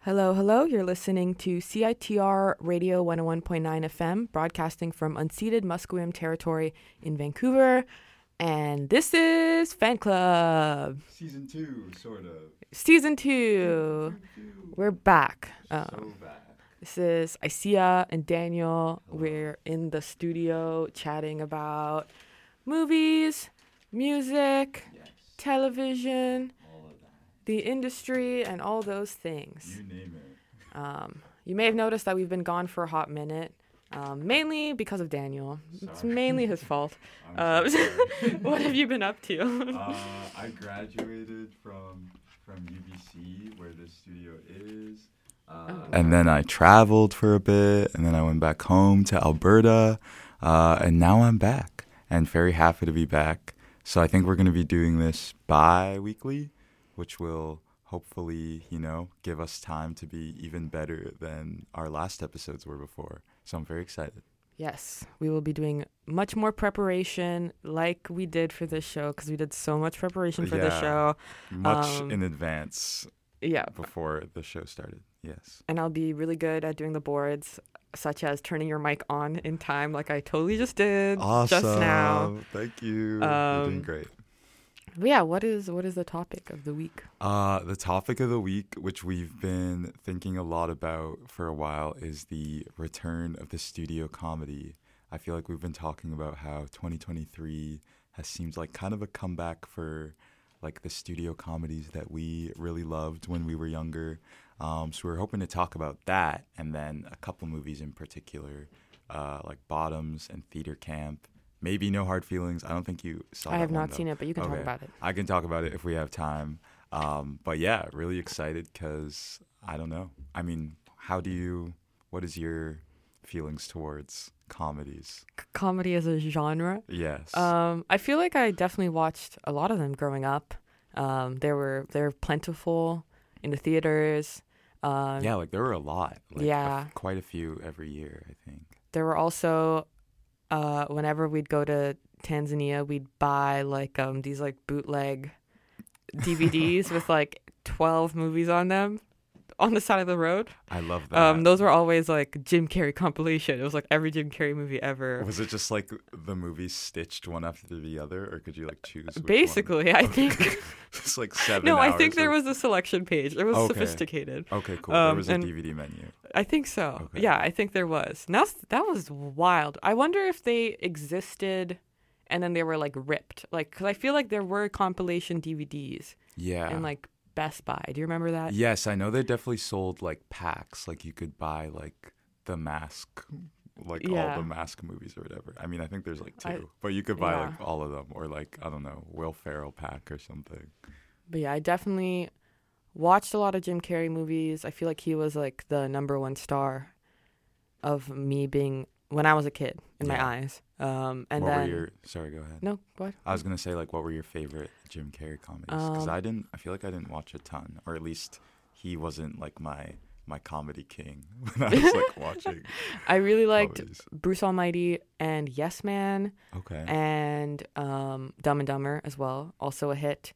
Hello, hello. You're listening to CITR Radio 101.9 FM, broadcasting from unceded Musqueam territory in Vancouver. And this is Fan Club. Season 2, sort of. Season 2. We're back. So bad. This is Isia and Daniel. Hello. We're in the studio chatting about movies, music, Yes. television, All of that. the industry, and all those things. You name it. You may have noticed that we've been gone for a hot minute, mainly because of Daniel. It's Sorry. mainly his fault. I'm so sorry. What have you been up to? I graduated from UBC, where this studio is. And then I traveled for a bit, and then I went back home to Alberta, and now I'm back, and very happy to be back. So I think we're going to be doing this bi-weekly, which will hopefully, give us time to be even better than our last episodes were before. So I'm very excited. Yes, we will be doing much more preparation like we did for this show, because we did so much preparation for this Yeah. show. Much in advance Yeah, before the show started. Yes. and I'll be really good at doing the boards, such as turning your mic on in time, like I totally just did Awesome. just now. Thank you. You're doing great. But yeah, what is the topic of the week? The topic of the week, which we've been thinking a lot about for a while, is the return of the studio comedy. I feel like we've been talking about how 2023 has seemed like kind of a comeback for like the studio comedies that we really loved when we were younger. So we're hoping to talk about that, and then a couple movies in particular, like Bottoms and Theater Camp. Maybe No Hard Feelings. I don't think you saw that I have one, not though. seen it, but you can talk Okay. about it. I can talk about it if we have time. But yeah, really excited because I don't know. I mean, what is your feelings towards comedies? Comedy as a genre. Yes. I feel like I definitely watched a lot of them growing up. They were plentiful in the theaters. Yeah, like there were a lot. Like yeah. Quite a few every year, I think. There were also whenever we'd go to Tanzania, we'd buy like these like bootleg DVDs with like 12 movies on them on the side of the road. I love that. Those were always like Jim Carrey compilation. It was like every Jim Carrey movie ever. Was it just like the movies stitched one after the other, or could you like choose which one? Basically, I Okay. think. It's like 7 No, I hours think there of- was a selection page. It was Okay. sophisticated. Okay, cool. There was a and DVD menu. I think so. Okay. Yeah, I think there was. Now that was wild. I wonder if they existed and then they were like ripped. Like, because I feel like there were compilation DVDs Yeah. in like Best Buy. Do you remember that? Yes, I know they definitely sold like packs. Like you could buy like The Mask, like all Yeah. the Mask movies or whatever. I mean, I think there's like 2, I- but you could buy yeah. like all of them, or like, I don't know, Will Ferrell pack or something. But yeah, I definitely watched a lot of Jim Carrey movies. I feel like he was like the number one star of me being when I was a kid in my Yeah. eyes. And What then were your? Sorry, go ahead. no, what? I was gonna say like, what were your favorite Jim Carrey comedies? Because I feel like I didn't watch a ton, or at least he wasn't like my comedy king when I was like watching. I really liked comedies. Bruce Almighty and Yes Man. Okay. And Dumb and Dumber as well, also a hit.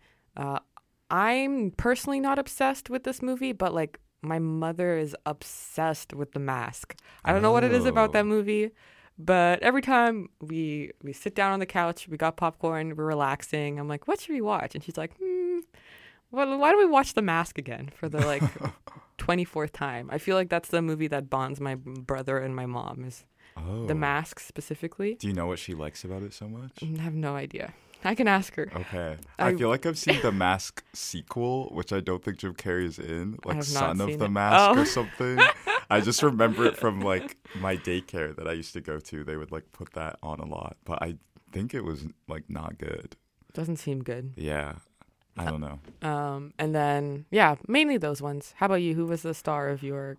I'm personally not obsessed with this movie, but like my mother is obsessed with The Mask. I don't know what it is about that Oh. movie, but every time we sit down on the couch, we got popcorn, we're relaxing. I'm like, what should we watch? And she's like, well, why don't we watch The Mask again for the like 24th time? I feel like that's the movie that bonds my brother and my mom, is Oh. The Mask specifically. Do you know what she likes about it so much? I have no idea. I can ask her. Okay. I- I feel like I've seen the Mask sequel, which I don't think Jim Carrey is in, I like have not Son of seen the it. Mask Oh. or something. I just remember it from like my daycare that I used to go to. They would like put that on a lot, but I think it was like not good. Doesn't seem good. Yeah. I don't know. And then, yeah, mainly those ones. How about you? Who was the star of your...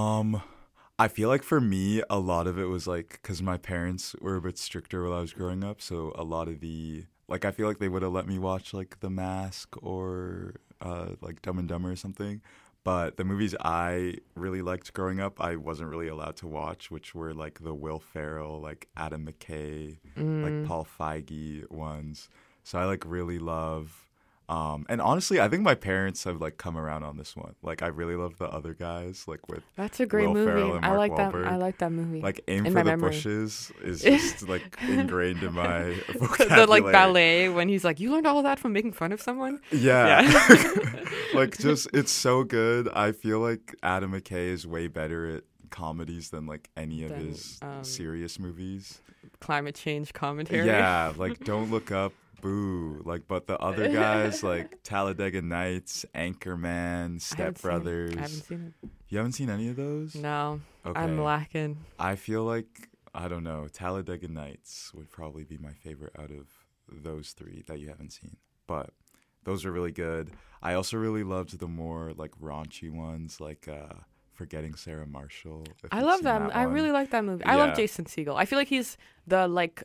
I feel like for me, a lot of it was like, because my parents were a bit stricter while I was growing up. So a lot of I feel like they would have let me watch like The Mask or like Dumb and Dumber or something. But the movies I really liked growing up, I wasn't really allowed to watch, which were like the Will Ferrell, like Adam McKay, like Paul Feige ones. So I like really love And honestly, I think my parents have like come around on this one. Like, I really love the other guys, like with That's a great Will movie. Ferrell and I Mark like that. Wahlberg. I like that movie. Like, Aim in for my the memory. Bushes is just like ingrained in my vocabulary. The like ballet when he's like, you learned all of that from making fun of someone. Yeah. Like, just it's so good. I feel like Adam McKay is way better at comedies than like any of his serious movies. Climate change commentary. Yeah, like Don't Look Up, boo. Like, but the other guys like Talladega Nights, Anchorman, Step Brothers. I haven't seen it. You haven't seen any of those? No, Okay. I'm lacking. I feel like, I don't know, Talladega Nights would probably be my favorite out of those three that you haven't seen. But those are really good. I also really loved the more like raunchy ones, like Forgetting Sarah Marshall. I love that. I really like that movie. I love Jason Segel. I feel like he's the like.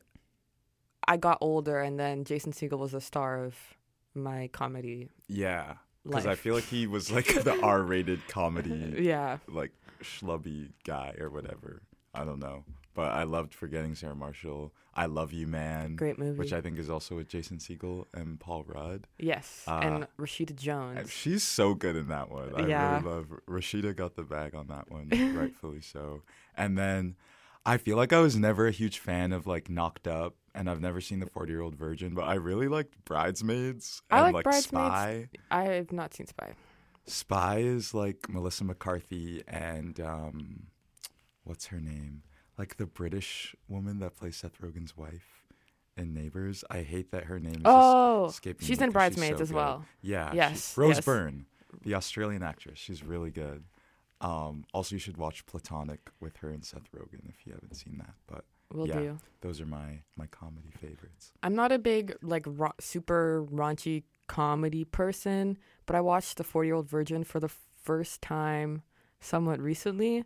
I got older, and then Jason Segel was the star of my comedy. Yeah, because life. I feel like he was like the R-rated comedy. Yeah. Like schlubby guy or whatever. I don't know. But I loved Forgetting Sarah Marshall. I Love You, Man. Great movie. Which I think is also with Jason Segel and Paul Rudd. Yes, and Rashida Jones. She's so good in that one. I Yeah. really love Rashida got the bag on that one, rightfully so. And then I feel like I was never a huge fan of like Knocked Up, and I've never seen The 40-Year-Old Virgin, but I really liked Bridesmaids and I like Bridesmaids. Spy. I have not seen Spy. Spy is like Melissa McCarthy and what's her name? Like the British woman that plays Seth Rogen's wife in Neighbors. I hate that her name is just escaping she's me in 'cause Bridesmaids so as good. well. Yeah. Yes, Rose yes. Byrne, the Australian actress. She's really good. Also, you should watch Platonic with her and Seth Rogen if you haven't seen that. But Will yeah, do. those are my comedy favorites. I'm not a big like super raunchy comedy person, but I watched The 40-Year-Old Virgin for the first time somewhat recently,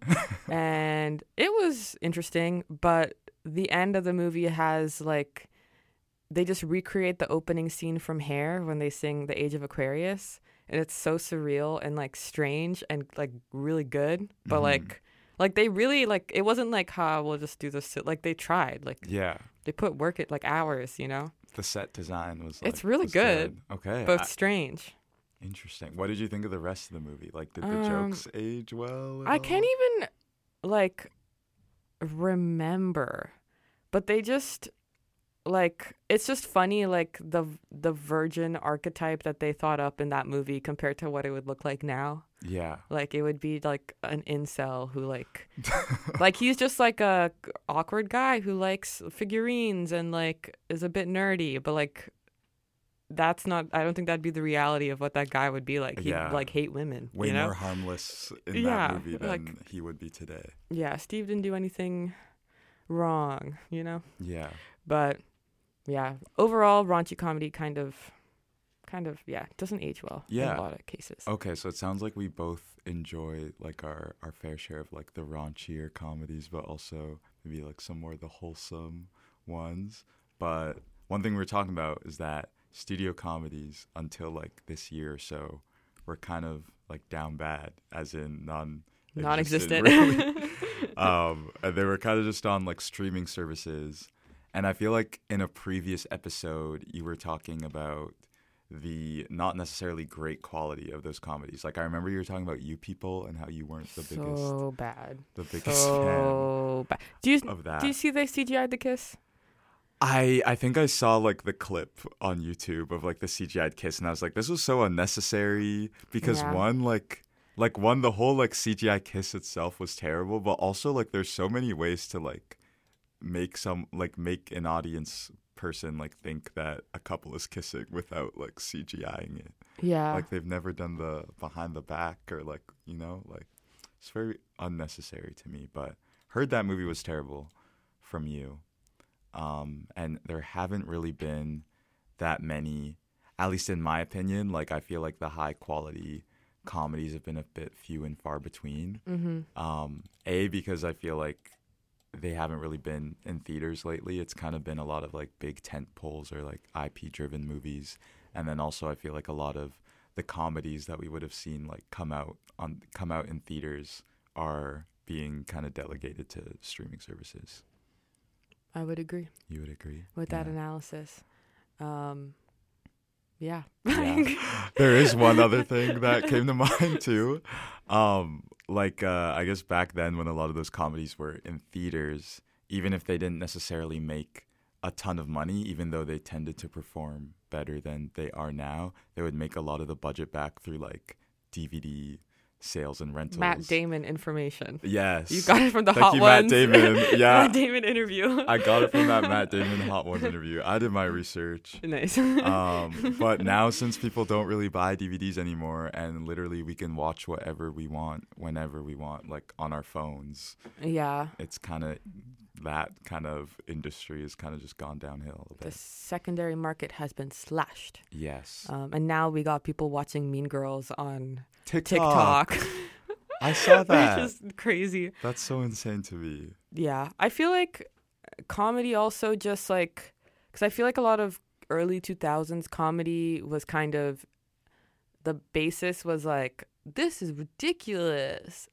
and it was interesting. But the end of the movie has like they just recreate the opening scene from Hair when they sing "The Age of Aquarius," and it's so surreal and like strange and like really good. But like they really like it wasn't like we'll just do this. Like they tried. Like Yeah. they put work at like hours. You know. The set design was like, It's really was good. Okay. But strange. Interesting. What did you think of the rest of the movie? Like, did the jokes age well? at I all? can't even like remember, but they just like it's just funny like the virgin archetype that they thought up in that movie compared to what it would look like now. Yeah. Like it would be like an incel who like like he's just like a awkward guy who likes figurines and like is a bit nerdy, but like that's not I don't think that'd be the reality of what that guy would be like. He'd Yeah. like hate women. Way you know? more harmless in Yeah, that movie than like- he would be today. Yeah, Steve didn't do anything wrong, you know? Yeah. But yeah, overall raunchy comedy kind of yeah, doesn't age well in Yeah. a lot of cases. Okay, so it sounds like we both enjoy like our fair share of like the raunchier comedies, but also maybe like some more of the wholesome ones. But one thing we're talking about is that studio comedies until like this year or so were kind of like down bad, as in Non-existent. really. And they were kind of just on like streaming services. And I feel like in a previous episode, you were talking about the not necessarily great quality of those comedies. Like I remember you were talking about You People and how you weren't the So bad. biggest fan So bad. Do you of that. do you see they CGI'd the kiss? I think I saw like the clip on YouTube of like the CGI'd kiss, and I was like, this was so unnecessary because Yeah. one the whole like CGI kiss itself was terrible, but also like there's so many ways to like make an audience person like think that a couple is kissing without like CGIing it. Yeah. Like they've never done the behind the back or like, you know, like it's very unnecessary to me, but heard that movie was terrible from you. And there haven't really been that many, at least in my opinion, like I feel like the high quality comedies have been a bit few and far between. Because I feel like they haven't really been in theaters lately. It's kind of been a lot of like big tent poles or like IP driven movies. And then also I feel like a lot of the comedies that we would have seen like come out in theaters are being kind of delegated to streaming services. I would agree You would agree with that analysis. Yeah, Yeah. Yeah. There is one other thing that came to mind too. I guess back then when a lot of those comedies were in theaters, even if they didn't necessarily make a ton of money, even though they tended to perform better than they are now, they would make a lot of the budget back through like DVD sales and rentals. Matt Damon information. Yes. You got it from the Thank Hot you, Ones. Matt Damon. Yeah. Matt Damon interview. I got it from that Matt Damon Hot Ones interview. I did my research. Nice. But now since people don't really buy DVDs anymore and literally we can watch whatever we want whenever we want, like on our phones, Yeah. it's kind of that kind of industry has kind of just gone downhill a The bit. secondary market has been slashed. Yes. And now we got people watching Mean Girls on TikTok. TikTok. I saw that. Which is crazy. That's so insane to me. Yeah. I feel like comedy also just like, because I feel like a lot of early 2000s comedy was kind of, the basis was like, this is ridiculous.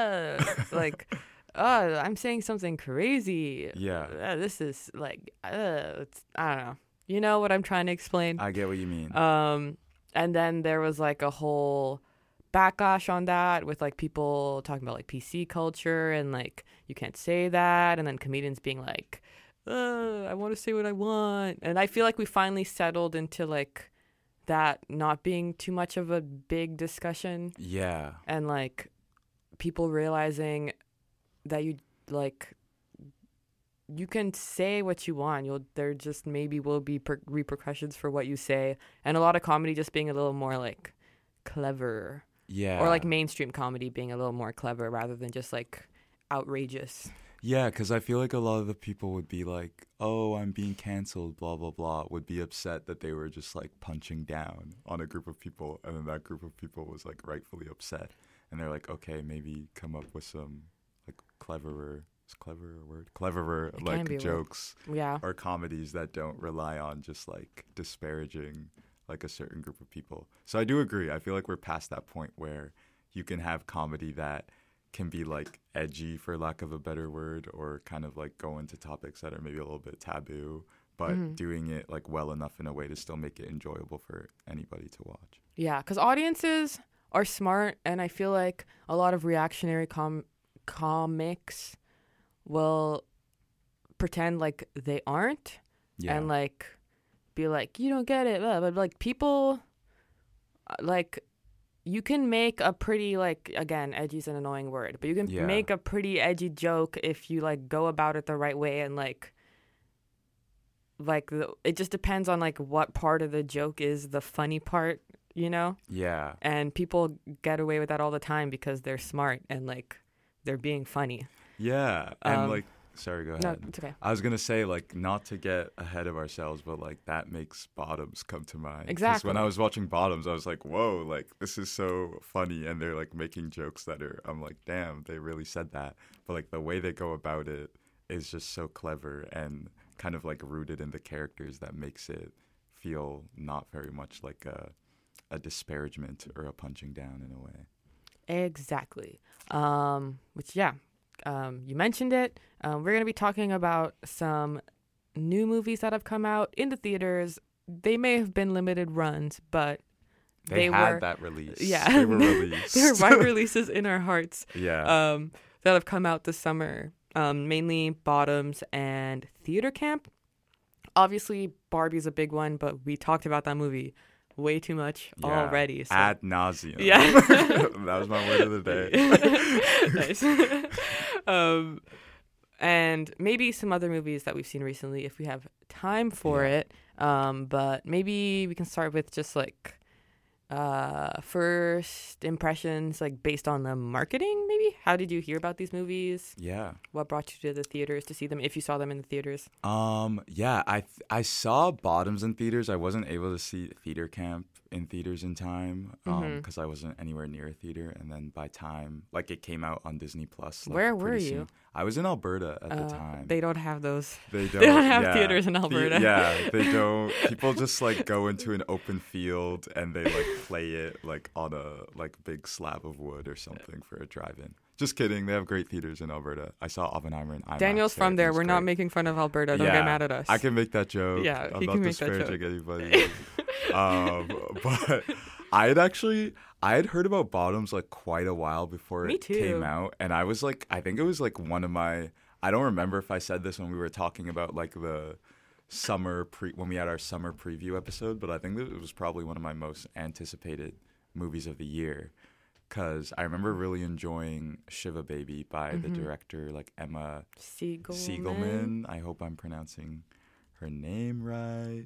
I'm saying something crazy. Yeah. This is like, it's, I don't know. You know what I'm trying to explain? I get what you mean. And then there was like a whole backlash on that with like people talking about like PC culture and like you can't say that, and then comedians being like, I want to say what I want. And I feel like we finally settled into like that not being too much of a big discussion, Yeah. and like people realizing that you can say what you want. There just maybe will be repercussions for what you say, and a lot of comedy just being a little more like clever, Yeah. or like mainstream comedy being a little more clever rather than just like outrageous. Yeah, because I feel like a lot of the people would be like, oh, I'm being canceled, blah, blah, blah, would be upset that they were just like punching down on a group of people. And then that group of people was like rightfully upset. And they're like, okay, maybe come up with some like cleverer It can like be a word. jokes Yeah. or comedies that don't rely on just like disparaging like a certain group of people. So I do agree. I feel like we're past that point where you can have comedy that can be like edgy, for lack of a better word, or kind of like go into topics that are maybe a little bit taboo, but doing it like well enough in a way to still make it enjoyable for anybody to watch. Yeah, because audiences are smart, and I feel like a lot of reactionary comics will pretend like they aren't, Yeah. and like be like, you don't get it, but like people, like, you can make a pretty, like, again, edgy is an annoying word, but you can Yeah. make a pretty edgy joke if you like go about it the right way, and like it just depends on like what part of the joke is the funny part, you know? Yeah. And people get away with that all the time because they're smart and like they're being funny. Yeah. And like, sorry, go ahead. No, it's okay. I was going to say, like, not to get ahead of ourselves, but like that makes Bottoms come to mind. 'Cause Exactly. when I was watching Bottoms, I was like, whoa, like this is so funny. And they're like making jokes that are, I'm like, damn, they really said that. But like the way they go about it is just so clever and kind of like rooted in the characters that makes it feel not very much like a disparagement or a punching down in a way. Exactly. Which, yeah, you mentioned it. We're going to be talking about some new movies that have come out in the theaters. They may have been limited runs, but They were had that release. Yeah. They were released. they were wide releases in our hearts. Yeah. That have come out this summer. Mainly Bottoms and Theater Camp. Obviously, Barbie's a big one, but we talked about that movie way too much already. So. Ad nauseum. Yeah. That was my word of the day. Nice. And maybe some other movies that we've seen recently if we have time for it. But maybe we can start with just like first impressions, like based on the marketing, maybe? How did you hear about these movies? Yeah. What brought you to the theaters to see them, if you saw them in the theaters? Yeah, I saw Bottoms in theaters. I wasn't able to see Theater Camp in theaters in time because I wasn't anywhere near a theater. And then by time, like it came out on Disney Plus. Like, Where were pretty you? soon. I was in Alberta at the time. They don't have those. They They don't have theaters in Alberta. They don't. People just like go into an open field and they like play it like on a like big slab of wood or something for a drive-in. Just kidding. They have great theaters in Alberta. I saw Oppenheimer in IMAX. Daniel's from It there. was We're not great. making fun of Alberta. Don't get mad at us. I can make that joke. Yeah, I'm he not can make that disparaging joke. anybody. But I had heard about Bottoms like quite a while before Me it too. came out, and I was like, I think it was like one of my. I don't remember if I said this when we were talking about like the when we had our summer preview episode, but I think that it was probably one of my most anticipated movies of the year, because I remember really enjoying Shiva Baby by the director like Emma Siegelman. I hope I'm pronouncing her name right.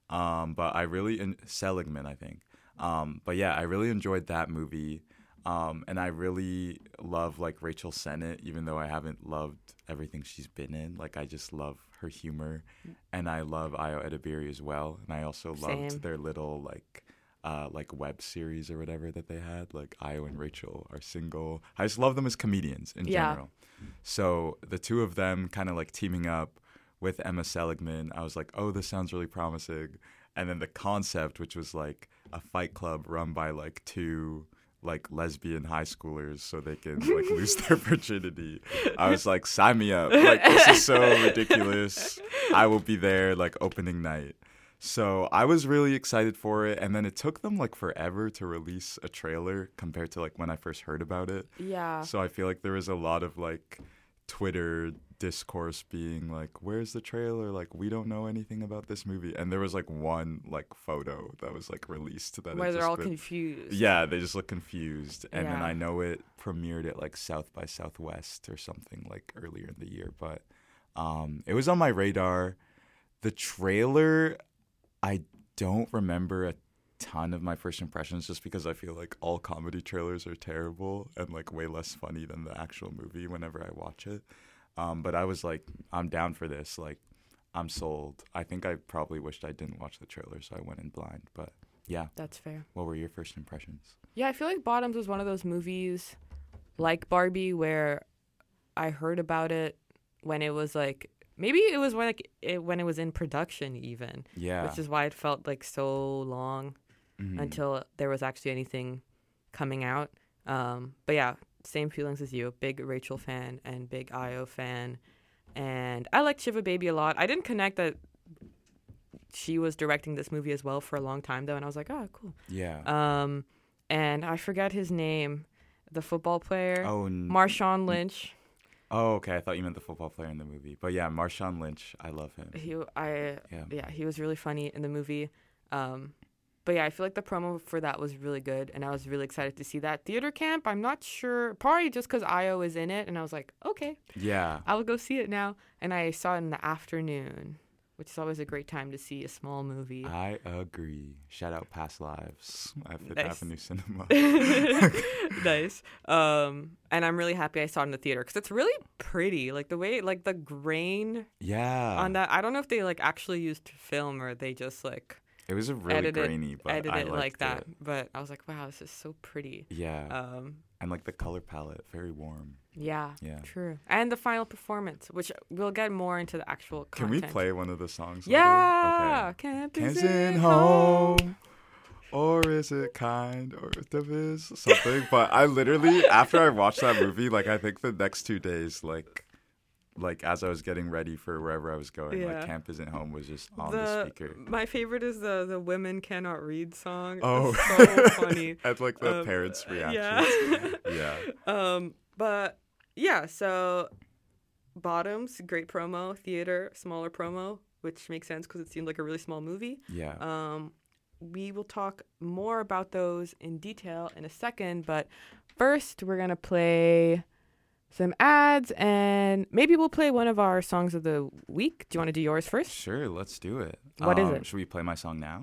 But I really Seligman, I think. But yeah, I really enjoyed that movie. And I really love like Rachel Sennett, even though I haven't loved everything she's been in. Like I just love her humor, and I love Ayo Edebiri as well. And I also loved their little like web series or whatever that they had. Like Ayo and Rachel are single. I just love them as comedians in general. So the two of them kind of like teaming up with Emma Seligman, I was like, oh, this sounds really promising. And then the concept, which was like a fight club run by like two like lesbian high schoolers so they can like lose their virginity. I was like, sign me up. Like, this is so ridiculous. I will be there like opening night. So I was really excited for it. And then it took them like forever to release a trailer compared to like when I first heard about it. Yeah. So I feel like there was a lot of like Twitter discourse being like, where's the trailer? Like, we don't know anything about this movie. And there was like one like photo that was like released that where they're all confused. Yeah, they just look confused. And then I know it premiered at like South by Southwest or something like earlier in the year, but it was on my radar. The trailer, I don't remember a ton of my first impressions, just because I feel like all comedy trailers are terrible and like way less funny than the actual movie whenever I watch it. But I was like, I'm down for this. Like, I'm sold. I think I probably wished I didn't watch the trailer, so I went in blind. But yeah. That's fair. What were your first impressions? Yeah, I feel like Bottoms was one of those movies like Barbie where I heard about it when it was like, maybe it was when it was in production even. Yeah. Which is why it felt like so long until there was actually anything coming out. But yeah, same feelings as you. Big Rachel fan and big Ayo fan. And I liked Shiva Baby a lot. I didn't connect that she was directing this movie as well for a long time though, and I was like, oh, cool. Yeah. And I forget his name, the football player. Oh, Marshawn Lynch. Oh, okay. I thought you meant the football player in the movie. But yeah, Marshawn Lynch. I love him. He was really funny in the movie. But yeah, I feel like the promo for that was really good, and I was really excited to see that. Theater camp, I'm not sure. Probably just because Ayo is in it, and I was like, okay. Yeah. I will go see it now. And I saw it in the afternoon, which is always a great time to see a small movie. I agree. Shout out Past Lives at Fifth Avenue Cinema. Nice. And I'm really happy I saw it in the theater because it's really pretty. Like the way, like the grain on that. I don't know if they like actually used film or they just like it was a really grainy, but edited I it liked like that. it. But I was like, wow, this is so pretty. Yeah. And like the color palette, very warm. Yeah. Yeah. True. And the final performance, which we'll get more into the actual content. Can we play one of the songs? Yeah. Okay. Camp is in home. Or is it kind, or if is something? But I literally, after I watched that movie, like I think the next 2 days, like as I was getting ready for wherever I was going, like Camp Isn't Home was just on the speaker. My favorite is the Women Cannot Read song. Oh, it's so funny. And like the parents' reactions. Yeah. But yeah, so Bottoms, great promo, theater, smaller promo, which makes sense because it seemed like a really small movie. Yeah. We will talk more about those in detail in a second, but first we're going to play some ads, and maybe we'll play one of our songs of the week. Do you want to do yours first? Sure, let's do it. What is it? Should we play my song now?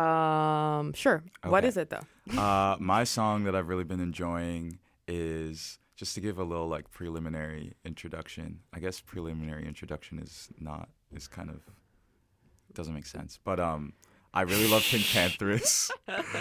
Sure. Okay. What is it, though? My song that I've really been enjoying is, just to give a little, like, preliminary introduction. I guess preliminary introduction is kind of, doesn't make sense. But, I really love Pink Pantheress.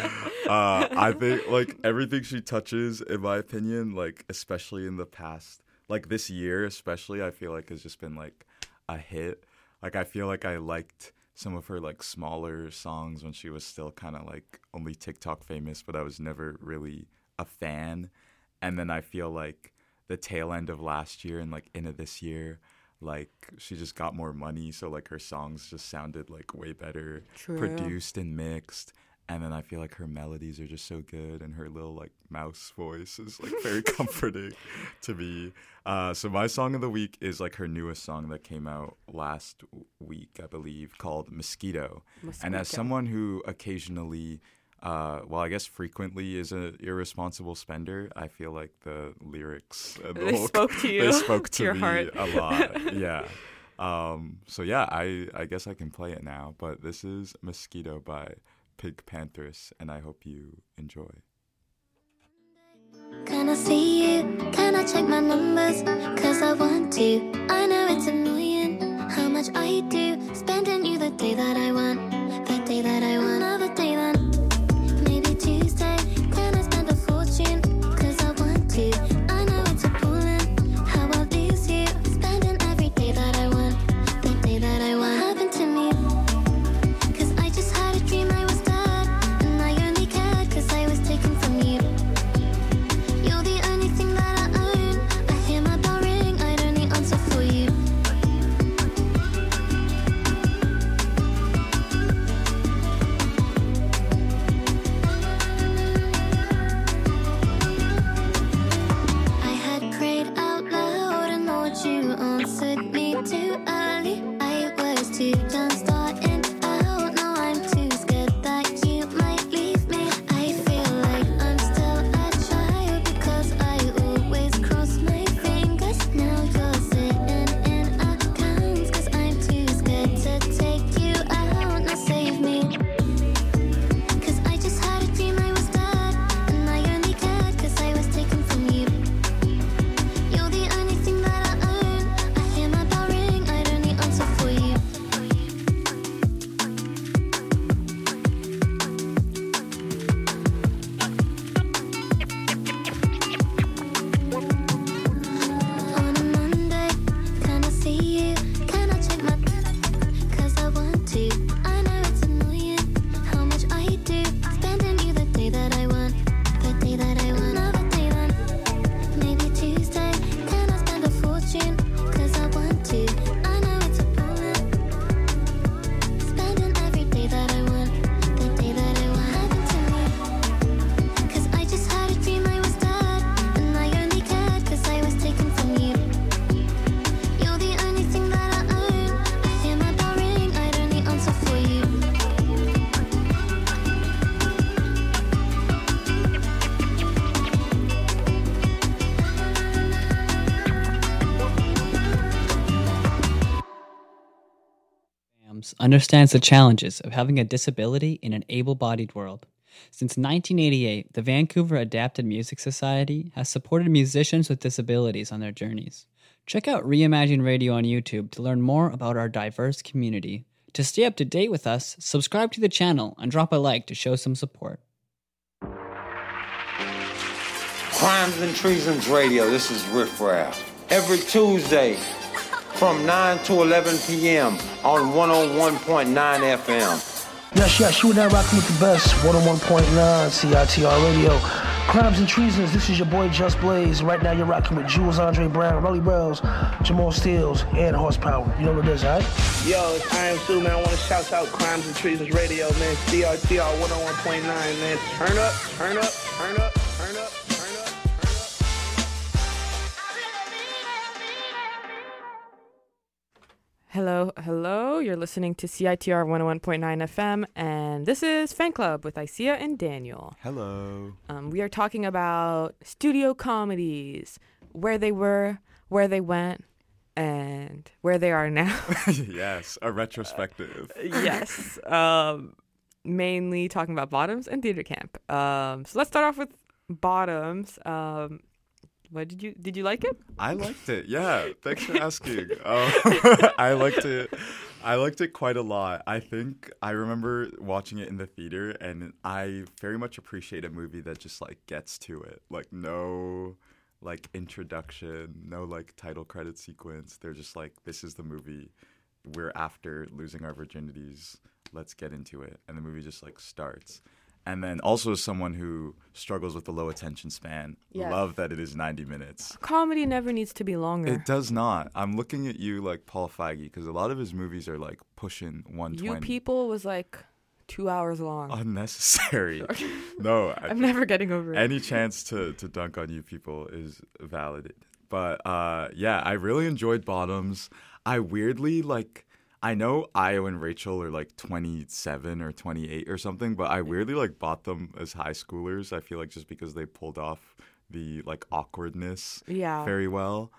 I think, like, everything she touches, in my opinion, like, especially in the past, like, this year especially, I feel like has just been, like, a hit. Like, I feel like I liked some of her, like, smaller songs when she was still kind of, like, only TikTok famous, but I was never really a fan. And then I feel like the tail end of last year and, like, into this year, like she just got more money, so like her songs just sounded like way better True. produced and mixed. And then I feel like her melodies are just so good, and her little like mouse voice is like very comforting to me. So my song of the week is like her newest song that came out last week, I believe, called Mosquito. And as someone who occasionally, well, I guess frequently is an irresponsible spender, I feel like the lyrics and the They spoke to you. they spoke to your me heart. a lot. Yeah. So yeah, I guess I can play it now. But this is Mosquito by Pink Panthers, and I hope you enjoy. Can I see you? Can I check my numbers? Cause I want to. I know it's annoying how much I do. Spending you the day that I want. The day that I want. Another day then. Maybe Tuesday. Can I spend a fortune? Cause I want to. I know it's appalling how I lose you. Spending every day that I want. The day that I want. What happened to me? Cause I just had a dream I was dead. And I only cared cause I was taken from you. You're the only thing that I own. I hear my bell ring, I'd only answer for you. I had prayed out loud and Lord, you answered me too early. I was too done starting out. Now I'm too scared that you might leave me. I feel like I'm still a child because I always cross my fingers. Now you're sitting in accounts cause I'm too scared to take you out. Now save me. Cause I just had a dream I was dead. And I only cared cause I was taken from you. You're the only thing that I own. I hear my bell ring, I'd only answer for you. On a Monday, can I see you? Can I check my... Cause I want to. I know it's annoying how much I do. Spending you the day that I want. The day that I want. Another day then. Maybe Tuesday. Can I spend a fortune? Cause I want to. I know it's appalling. Spending every day that I want. The day that I want. Happened to me. Cause I just had a dream I was dead. And I only cared cause I was taken from you. You're the only thing that I own. I hear my bell ring, I'd only answer for you. Understands the challenges of having a disability in an able-bodied world. Since 1988, the Vancouver Adapted Music Society has supported musicians with disabilities on their journeys. Check out Reimagine Radio on YouTube to learn more about our diverse community. To stay up to date with us, subscribe to the channel and drop a like to show some support. Crimes and Treasons Radio, this is Riff Raff. Every Tuesday from 9 to 11 p.m. on 101.9 FM. Yes, you and I rocking with the best. 101.9 CITR Radio. Crimes and Treasons, this is your boy Just Blaze. Right now you're rocking with Jules Andre Brown, Rolly Bells, Jamal Steels, and Horsepower. You know what it is, alright? Yo, it's I Am Sue, man. I want to shout out Crimes and Treasons Radio, man. CRTR 101.9, man. Turn up, turn up, turn up, turn up, turn up, turn up. Hello. You're listening to CITR 101.9 FM, and this is Fan Club with Isia and Daniel. Hello. We are talking about studio comedies, where they were, where they went, and where they are now. Yes, a retrospective. Yes. Mainly talking about Bottoms and Theater Camp. So let's start off with Bottoms. What did you like it? I liked it. Yeah, thanks for asking. I liked it. I liked it quite a lot. I think I remember watching it in the theater, and I very much appreciate a movie that just like gets to it. Like no like introduction, no like title credit sequence. They're just like, this is the movie. We're after losing our virginities. Let's get into it. And the movie just like starts. And then also as someone who struggles with a low attention span, Yes. love that it is 90 minutes. Comedy never needs to be longer. It does not. I'm looking at you like Paul Feige because a lot of his movies are like pushing 120. You People was like 2 hours long. Unnecessary. No, I'm never getting over it. any chance to dunk on You People is valid. But yeah, I really enjoyed Bottoms. I weirdly like. I know Io and Rachel are like 27 or 28 or something, but I weirdly like bought them as high schoolers. I feel like just because they pulled off the like awkwardness Yeah. very well.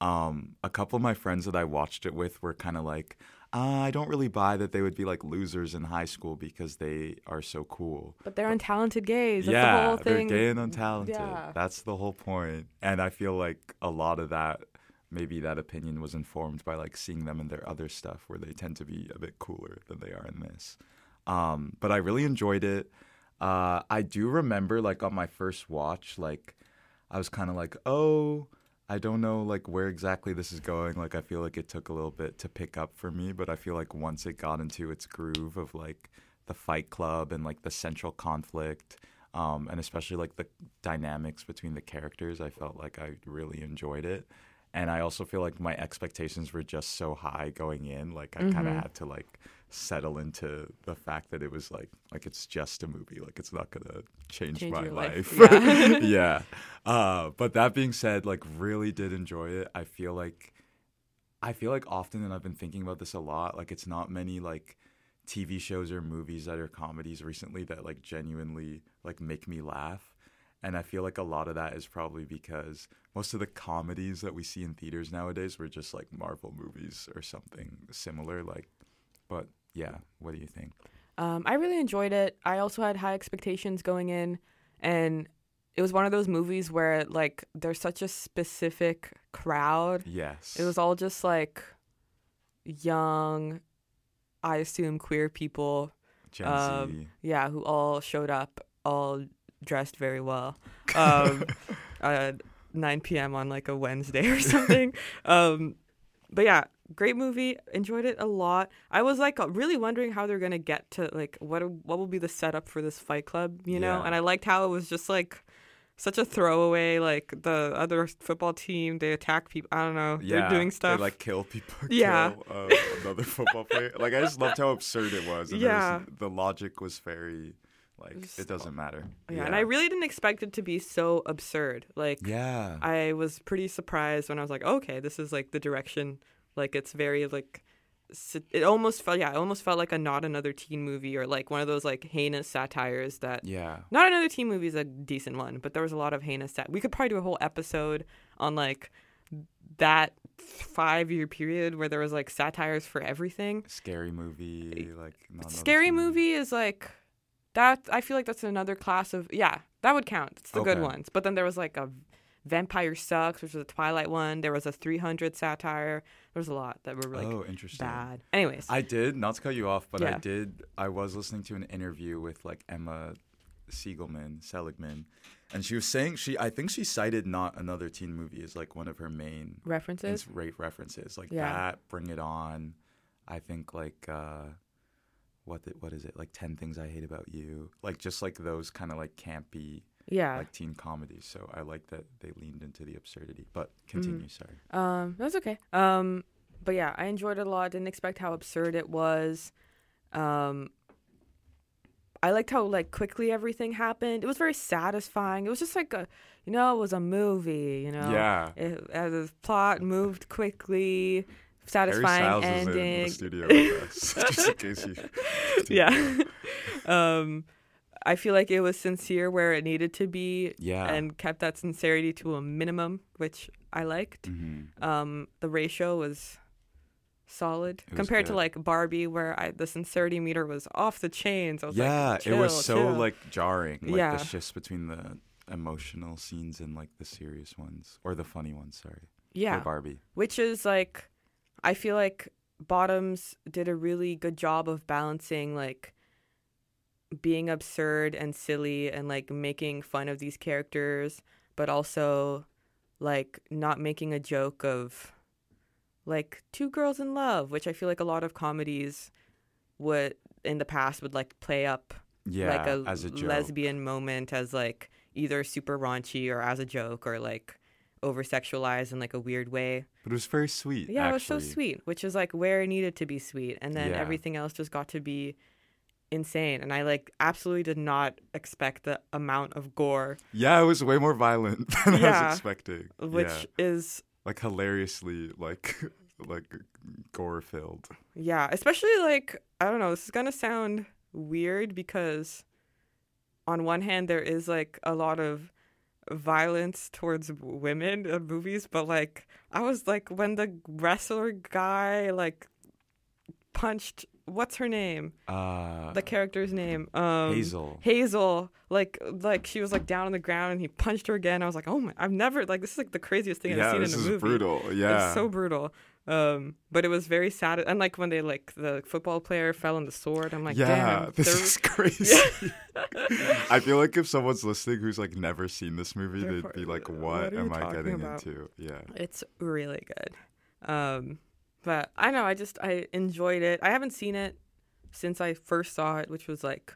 A couple of my friends that I watched it with were kind of like, I don't really buy that they would be like losers in high school because they are so cool. But they're untalented gays. That's Yeah, the whole thing. they're gay and untalented. Yeah. That's the whole point. And I feel like a lot of that, maybe that opinion was informed by like seeing them in their other stuff where they tend to be a bit cooler than they are in this. But I really enjoyed it. I do remember like on my first watch, like I was kind of like, oh, I don't know like where exactly this is going. Like I feel like it took a little bit to pick up for me, but I feel like once it got into its groove of like the Fight Club and like the central conflict, and especially like the dynamics between the characters, I felt like I really enjoyed it. And I also feel like my expectations were just so high going in. Like I kind of had to like settle into the fact that it was like it's just a movie. Like it's not gonna change my your life. life. Yeah. But that being said, like really did enjoy it. I feel like often, and I've been thinking about this a lot, like it's not many like TV shows or movies that are comedies recently that like genuinely like make me laugh. And I feel like a lot of that is probably because most of the comedies that we see in theaters nowadays were just like Marvel movies or something similar. Like, but yeah, what do you think? I really enjoyed it. I also had high expectations going in, and it was one of those movies where like there's such a specific crowd. Yes. It was all just like young, I assume queer people. Gen Z. Yeah, who all showed up, all dressed very well. 9 p.m. on like a Wednesday or something. But yeah, great movie. Enjoyed it a lot. I was like really wondering how they're gonna get to like what will be the setup for this Fight Club, you know? Yeah. And I liked how it was just like such a throwaway. Like the other football team, they attack people. I don't know. Yeah, They're doing stuff. They like kill people. Yeah. Kill another football player. Like I just loved how absurd it was. And Yeah. the logic was very like it doesn't matter. Yeah, and I really didn't expect it to be so absurd. Like, Yeah. I was pretty surprised when I was like, okay, this is like the direction. Like, it's very like, it almost felt like a Not Another Teen movie or like one of those like heinous satires that. Yeah. Not Another Teen movie is a decent one, but there was a lot of heinous we could probably do a whole episode on like that 5-year period where there was like satires for everything. Scary movie, like Not Another Scary Teen. movie is like that. I feel like that's another class of that would count. It's the good Okay. ones. But then there was like a Vampire Sucks, which was a Twilight one. There was a 300 satire. There was a lot that were like interesting. bad. Anyways, I did, not to cut you off, but Yeah. I was listening to an interview with like Emma Seligman, and she was saying I think she cited Not Another Teen movie as like one of her main references. references, like Yeah. that, Bring It On. I think like what is it, like 10 Things I Hate About You, like just like those kind of like campy Yeah. like teen comedies. So I like that they leaned into the absurdity. But continue, sorry. That's okay. But yeah, I enjoyed it a lot. Didn't expect how absurd it was. I liked how like quickly everything happened. It was very satisfying. It was just like it was a movie. Yeah. The plot moved quickly, Harry satisfying Styles ending. is in the studio with us, just in case you. Yeah. I feel like it was sincere where it needed to be. Yeah. And kept that sincerity to a minimum, which I liked. Mm-hmm. The ratio was solid It was compared to good. like Barbie, where the sincerity meter was off the chains. I was Yeah, like, it was so chill. like jarring, like Yeah. the shifts between the emotional scenes and like the serious ones, or the funny ones. Sorry. Yeah. For Barbie. Which is like, I feel like Bottoms did a really good job of balancing like being absurd and silly and like making fun of these characters, but also like not making a joke of like two girls in love, which I feel like a lot of comedies would in the past would like play up Yeah, like a, as a joke. lesbian moment as like either super raunchy or as a joke or like over sexualized in like a weird way. But it was very sweet. Yeah, it was so actually. sweet, which is like where it needed to be sweet, and then Yeah. everything else just got to be insane. And I like absolutely did not expect the amount of gore, Yeah, it was way more violent than I Yeah. was expecting. which yeah. is Like hilariously like gore filled. yeah, especially like I don't know. This is gonna sound weird because on one hand there is like a lot of violence towards women in movies, but like I was like when the wrestler guy like punched what's her name, the character's name, Hazel, like she was like down on the ground and he punched her again. I was like, oh my, I've never like this is like the craziest thing I've seen in a movie. This is brutal. Yeah, It's so brutal. But it was very sad. And like when they like the football player fell on the sword, I'm like, yeah, damn, this they're- is crazy. I feel like if someone's listening who's like never seen this movie, They're they'd be like, what "What are you am I talking getting about? into?" Yeah, It's really good. But I know I enjoyed it. I haven't seen it since I first saw it, which was like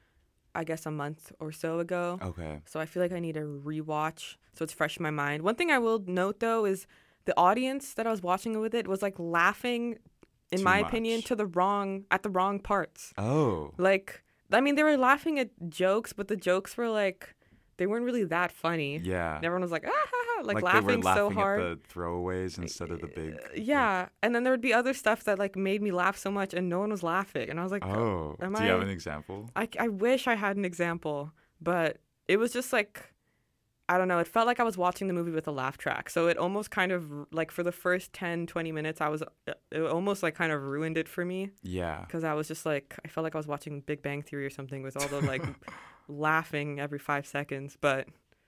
I guess a month or so ago. okay. So I feel like I need a rewatch so it's fresh in my mind. One thing I will note though is the audience that I was watching with it was like laughing, in Too my much. opinion, at the wrong parts. Oh, Like, I mean, they were laughing at jokes, but the jokes were like, they weren't really that funny. yeah. And everyone was like, ah, ha, ha, like they were laughing so laughing hard. at the throwaways instead of the big. Yeah. And then there would be other stuff that like made me laugh so much and no one was laughing. And I was like, Oh, am do you have an example? I wish I had an example, but it was just like, I don't know. It felt like I was watching the movie with a laugh track. So it almost kind of like for the first 10, 20 minutes, it almost like kind of ruined it for me. Yeah. Because I was just like, I felt like I was watching Big Bang Theory or something with all the like laughing every 5 seconds. But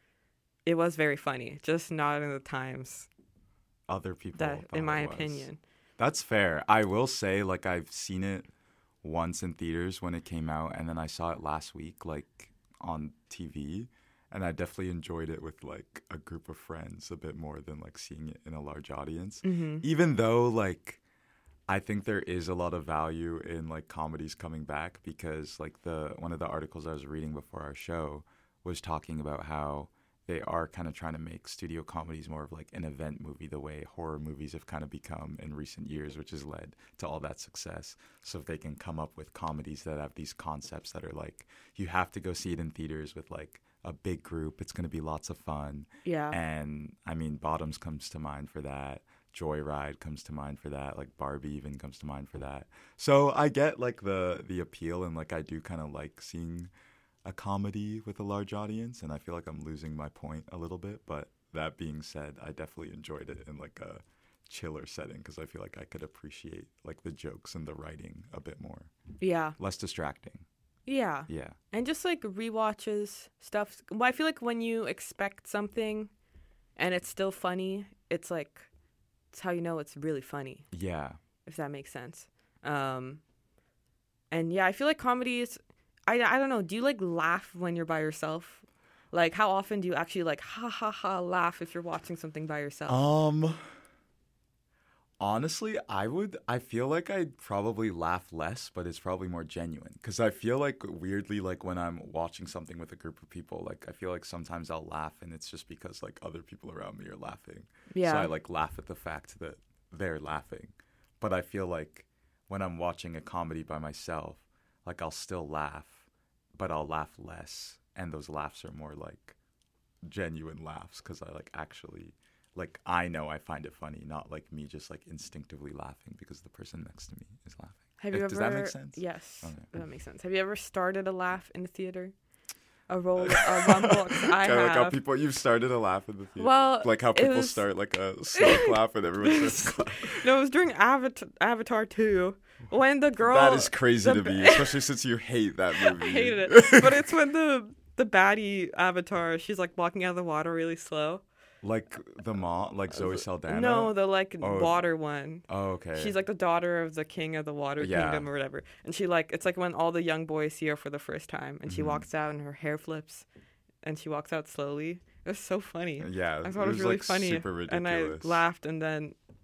it was very funny, just not in the times Other people, that, thought in my it was. opinion. That's fair. I will say, like, I've seen it once in theaters when it came out, and then I saw it last week, like, on TV, and I definitely enjoyed it with, like, a group of friends a bit more than, like, seeing it in a large audience. Mm-hmm. Even though, like, I think there is a lot of value in, like, comedies coming back because, like, one of the articles I was reading before our show was talking about how they are kind of trying to make studio comedies more of like an event movie the way horror movies have kind of become in recent years, which has led to all that success. So if they can come up with comedies that have these concepts that are like, you have to go see it in theaters with like a big group, it's going to be lots of fun. Yeah. And I mean, Bottoms comes to mind for that. Joyride comes to mind for that. Like Barbie even comes to mind for that. So I get like the appeal, and like I do kind of like seeing a comedy with a large audience, and I feel like I'm losing my point a little bit. But that being said, I definitely enjoyed it in like a chiller setting because I feel like I could appreciate like the jokes and the writing a bit more. Yeah. Less distracting. Yeah. Yeah. And just like rewatches stuff. Well, I feel like when you expect something and it's still funny, it's like, it's how you know it's really funny, Yeah. if that makes sense. And yeah, I feel like comedies, I don't know, do you like laugh when you're by yourself? Like how often do you actually like ha ha ha laugh if you're watching something by yourself? Honestly, I feel like I'd probably laugh less, but it's probably more genuine. Because I feel like weirdly, like when I'm watching something with a group of people, like I feel like sometimes I'll laugh and it's just because like other people around me are laughing. Yeah. So I like laugh at the fact that they're laughing. But I feel like when I'm watching a comedy by myself, like I'll still laugh, but I'll laugh less. And those laughs are more like genuine laughs because I like actually... like, I know I find it funny, not like me just like instinctively laughing because the person next to me is laughing. Have you ever? Does that make sense? Yes, Okay. that makes sense. Have you ever started a laugh in the theater? A rumble? 'Cause I Kinda like how have. you've started a laugh in the theater. Well, like how it people was- start like a slow clap and everyone starts clapping. No, it was during Avatar 2 when the girl. That is crazy the to me, especially since you hate that movie. I hated it, but it's when the baddie Avatar, she's like walking out of the water really slow. Like the mom, like Zoe Saldana. No, the like Oh. water one. Oh, okay. She's like the daughter of the king of the water Yeah. kingdom or whatever. And she like, it's like when all the young boys see her for the first time and she Mm-hmm. walks out and her hair flips and she walks out slowly. It was so funny. Yeah, I thought it was really like funny. super ridiculous. And I laughed and then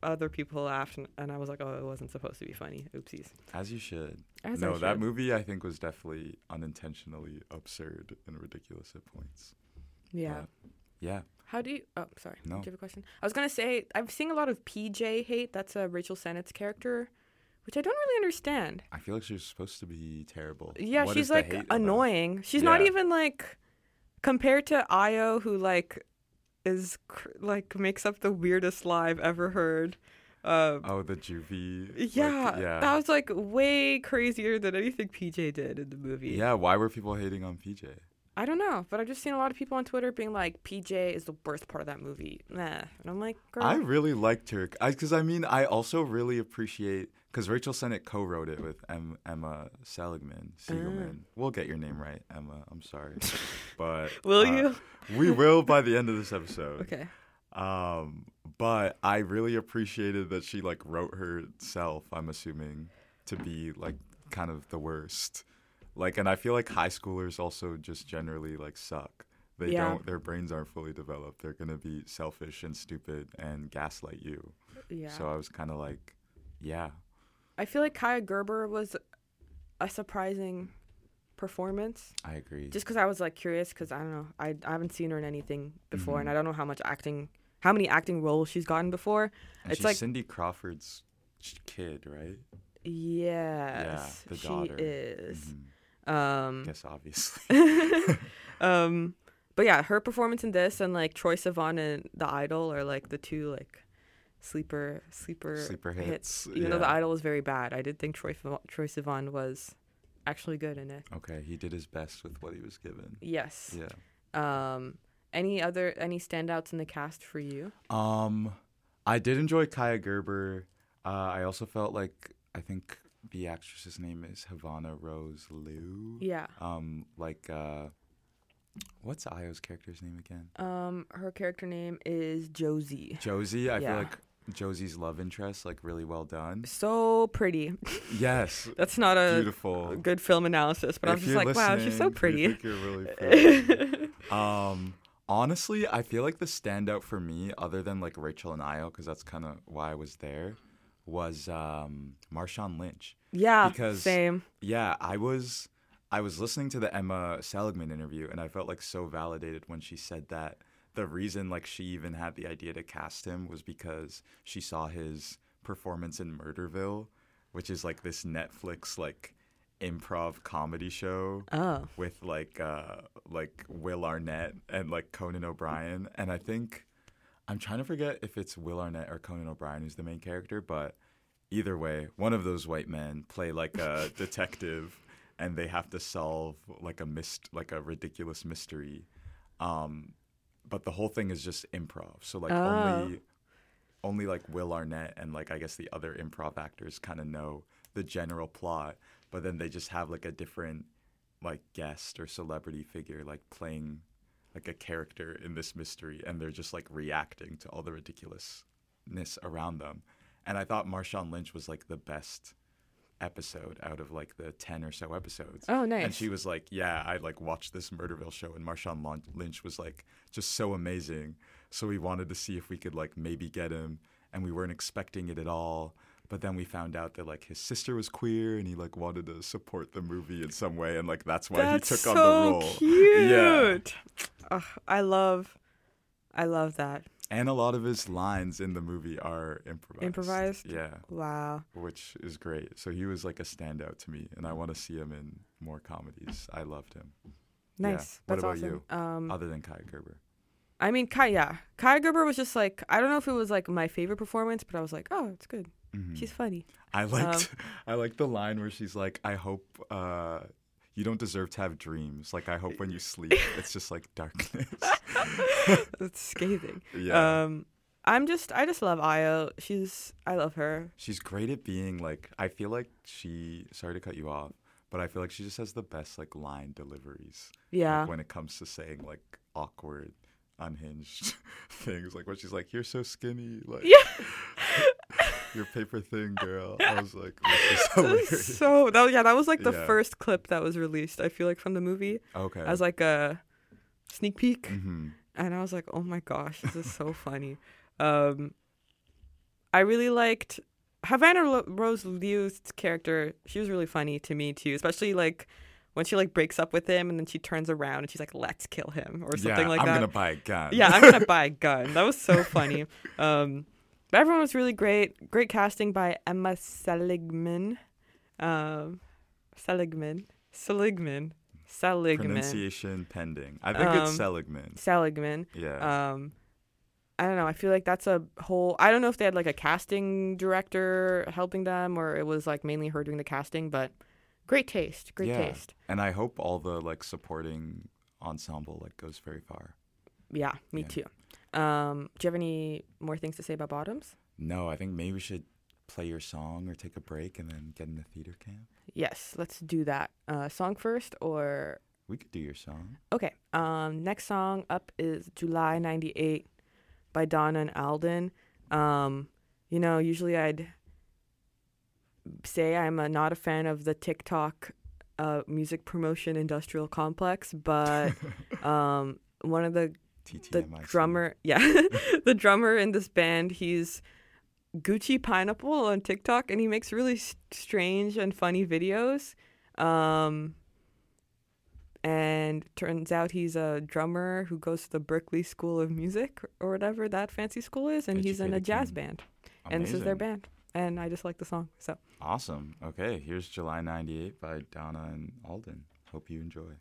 other people laughed, and I was like, oh, it wasn't supposed to be funny. Oopsies. As you should. As No, I that should. movie I think was definitely unintentionally absurd and ridiculous at points. Yeah. But, yeah. How do you? Oh, sorry. No. Do you have a question? I was gonna say I'm seeing a lot of PJ hate. That's Rachel Sennett's character, which I don't really understand. I feel like she's supposed to be terrible. Yeah, What she's is the like hate about? annoying. She's not Yeah. even like compared to Io, who like is like makes up the weirdest lie I've ever heard. Oh, the juvie. Yeah, Like, yeah. that was like way crazier than anything PJ did in the movie. Yeah, why were people hating on PJ? I don't know, but I've just seen a lot of people on Twitter being like, PJ is the worst part of that movie. Nah. And I'm like, girl. I really liked her. Because, I also really appreciate... Because Rachel Sennett co-wrote it with Emma Seligman. We'll get your name right, Emma. I'm sorry. But... Will you? We will by the end of this episode. Okay. But I really appreciated that she, like, wrote herself, I'm assuming, to be, like, kind of the worst. Like, and I feel like high schoolers also just generally, like, suck. They Yeah. don't, their brains aren't fully developed. They're going to be selfish and stupid and gaslight you. Yeah. So I was kind of like, yeah. I feel like Kaya Gerber was a surprising performance. I agree. Just because I was like curious, because I don't know, I haven't seen her in anything before, and I don't know how many acting roles she's gotten before. And It's she's like Cindy Crawford's kid, right? yes, the she daughter. is. Guess obviously. But yeah, her performance in this and like Troye Sivan and The Idol are like the two like sleeper hits, Even though The yeah. Idol was very bad, I did think Troye Sivan was actually good in it. Okay, he did his best with what he was given. Yes. Yeah. Any standouts in the cast for you? I did enjoy Kaya Gerber. I also felt like, I think the actress's name is Havana Rose Liu. Yeah. What's Io's character's name again? Her character name is Josie. Josie. I feel Yeah. like Josie's love interest, like, really well done. So pretty. Yes. That's not a Beautiful. good film analysis, but I was If just you're like, wow, she's so listening, pretty. we think you're really pretty. Honestly, I feel like the standout for me, other than like Rachel and Io, because that's kind of why I was there, was Marshawn Lynch. Yeah, Because same. Yeah, I was listening to the Emma Seligman interview, and I felt like so validated when she said that the reason like she even had the idea to cast him was because she saw his performance in Murderville, which is like this Netflix like improv comedy show with like Will Arnett and like Conan O'Brien. And I think I'm trying to forget if it's Will Arnett or Conan O'Brien who's the main character, but either way, one of those white men play like a detective and they have to solve like a ridiculous mystery. But the whole thing is just improv. So like only like Will Arnett and like I guess the other improv actors kind of know the general plot, but then they just have like a different like guest or celebrity figure like playing like a character in this mystery, and they're just like reacting to all the ridiculousness around them. And I thought Marshawn Lynch was like the best episode out of like the 10 or so episodes. Oh, nice. And she was like, yeah, I like watched this Murderville show and Marshawn Lynch was like just so amazing. So we wanted to see if we could like maybe get him, and we weren't expecting it at all. But then we found out that like his sister was queer and he like wanted to support the movie in some way, and like that's why he took on the role. Cute. Yeah. Ugh, I love that. And a lot of his lines in the movie are improvised. Improvised? Yeah. Wow. Which is great. So he was like a standout to me, and I want to see him in more comedies. I loved him. Nice. Yeah. That's what about awesome. you? Other than Kaya Gerber. I mean, Kaya Gerber was just like, I don't know if it was like my favorite performance, but I was like, oh, it's good. Mm-hmm. She's funny. I liked the line where she's like, I hope you don't deserve to have dreams. Like, I hope when you sleep, it's just like darkness. That's scathing. Yeah. I just love Io. I love her. She's great at being like, I feel like sorry to cut you off, but I feel like she just has the best like line deliveries. Yeah. Like, when it comes to saying like awkward, unhinged things, like when she's like, you're so skinny, like your paper thin girl. I was like, this is hilarious. That was like the Yeah. first clip that was released, I feel like, from the movie. Okay. As like a sneak peek. Mm-hmm. And I was like, oh my gosh, this is so funny. I really liked Havana Rose Liu's character. She was really funny to me too, especially like when she like breaks up with him and then she turns around and she's like, "Let's kill him" or something like I'm that. gonna buy a gun. Yeah, I'm gonna buy a gun. That was so funny. But everyone was really great. Great casting by Emma Seligman. Seligman. Pronunciation pending. I think it's Seligman. Seligman. Yeah. I don't know. I feel like that's a whole. I don't know if they had like a casting director helping them or it was like mainly her doing the casting, but great taste. Great taste. And I hope all the like supporting ensemble like goes very far. Yeah, me too. Do you have any more things to say about Bottoms? No, I think maybe we should play your song or take a break and then get in the theater camp. Yes, let's do that. Song first or? We could do your song. Okay. Next song up is July 98 by Donna and Alden. Usually I'd say I'm not a fan of the TikTok music promotion industrial complex, but one of the drummer, the drummer in this band, he's Gucci Pineapple on TikTok, and he makes really strange and funny videos. And turns out he's a drummer who goes to the Berklee School of Music or whatever that fancy school is, and he's in a jazz band. Amazing. And this is their band. And I just like the song. So awesome. Okay, here's July 98 by Donna and Alden. Hope you enjoy.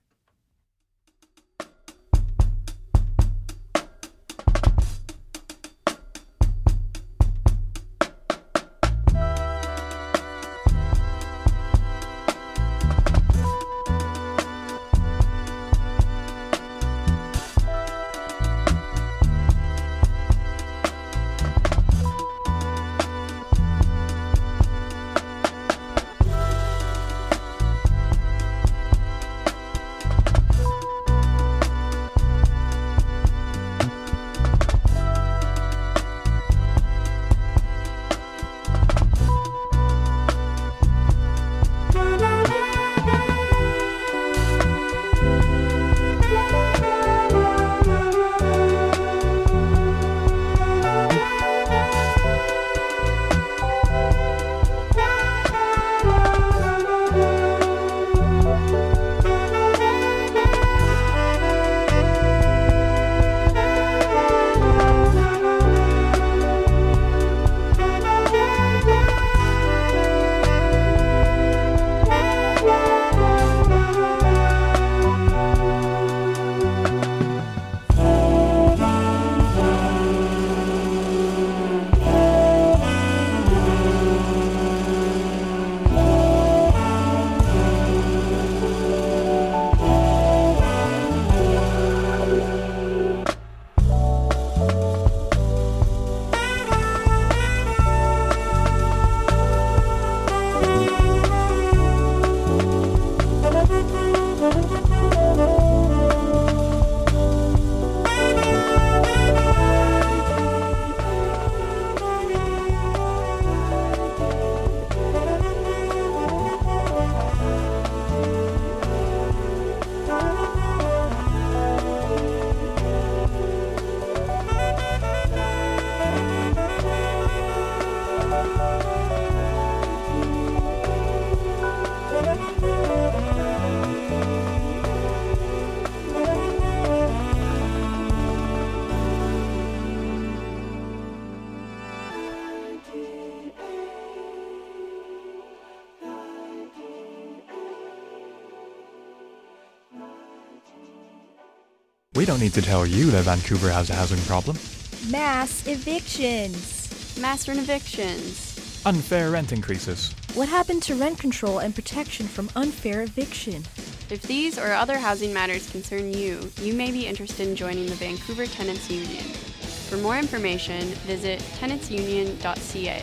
We don't need to tell you that Vancouver has a housing problem. Mass evictions. Mass evictions. Unfair rent increases. What happened to rent control and protection from unfair eviction? If these or other housing matters concern you, you may be interested in joining the Vancouver Tenants Union. For more information, visit tenantsunion.ca.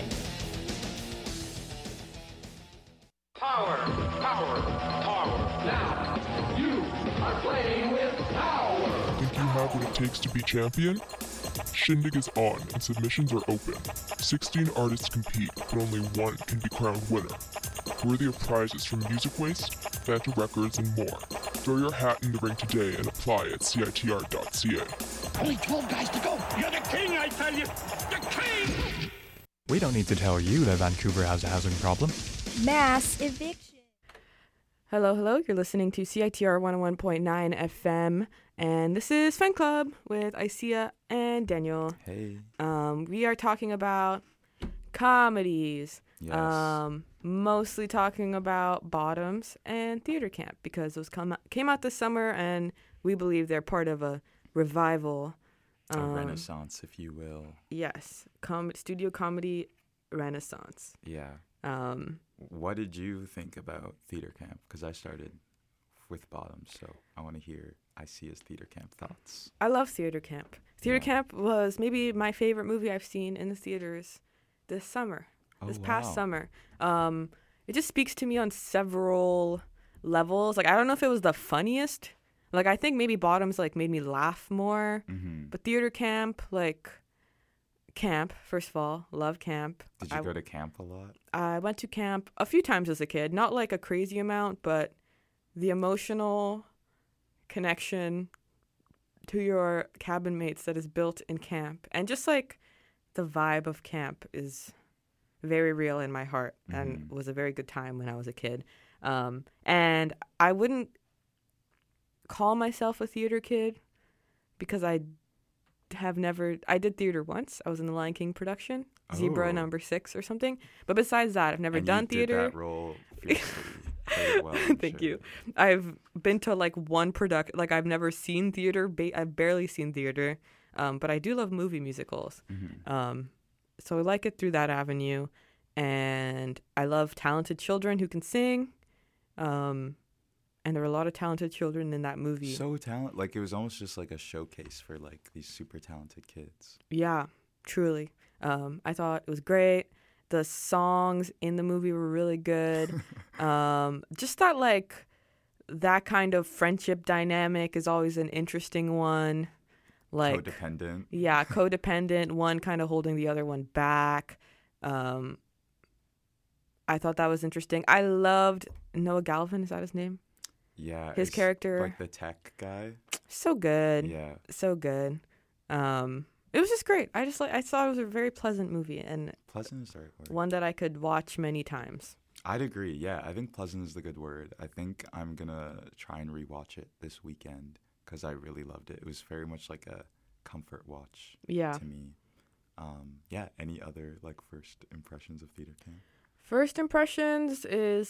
Power, power, power. Now, you are playing with power. Think you have what it takes to be champion? Shindig is on and submissions are open. 16 artists compete, but only one can be crowned winner. Worthy of prizes from Music Waste, Phantom Records, and more. Throw your hat in the ring today and apply at CITR.ca. Only 12 guys to go. You're the king, I tell you. The king! We don't need to tell you that Vancouver has a housing problem. Mass eviction. Hello, hello. You're listening to CITR 101.9 FM, and this is Fan Club with Isia and Daniel. Hey. We are talking about comedies. Yes. Mostly talking about Bottoms and Theater Camp because those came out this summer, and we believe they're part of a revival. A renaissance, if you will. Yes. Studio comedy renaissance. Yeah. What did you think about Theater Camp? Because I started with Bottoms, so I want to hear Isia's Theater Camp thoughts. I love Theater Camp. Theater Camp was maybe my favorite movie I've seen in the theaters this summer, past summer. It just speaks to me on several levels. Like, I don't know if it was the funniest. Like, I think maybe Bottoms, like, made me laugh more. Mm-hmm. But Theater Camp, like, camp, first of all. Love camp. Did you go to camp a lot? I went to camp a few times as a kid. Not, like, a crazy amount, but the emotional connection to your cabin mates that is built in camp. And just, like, the vibe of camp is very real in my heart and was a very good time when I was a kid. And I wouldn't call myself a theater kid because I did theater once. I was in the Lion King production, Zebra number 6 or something. But besides that, I've never done theater. Did that role very well. Thank you. I've been to like one production. Like, I've never seen theater. I've barely seen theater. But I do love movie musicals. So I like it through that avenue. And I love talented children who can sing. And there were a lot of talented children in that movie. So talented. Like, it was almost just like a showcase for like these super talented kids. Yeah, truly. I thought it was great. The songs in the movie were really good. Just that, like, that kind of friendship dynamic is always an interesting one. Like, codependent. Yeah, codependent. One kind of holding the other one back. I thought that was interesting. I loved Noah Galvin. Is that his name? Yeah. His character. Like the tech guy. So good. Yeah. So good. It was just great. I thought it was a very pleasant movie, and pleasant is the right word. One that I could watch many times. I'd agree. Yeah, I think pleasant is the good word. I think I'm gonna try and rewatch it this weekend because I really loved it. It was very much like a comfort watch. Yeah. To me. Yeah. Any other like first impressions of Theater Camp? First impressions is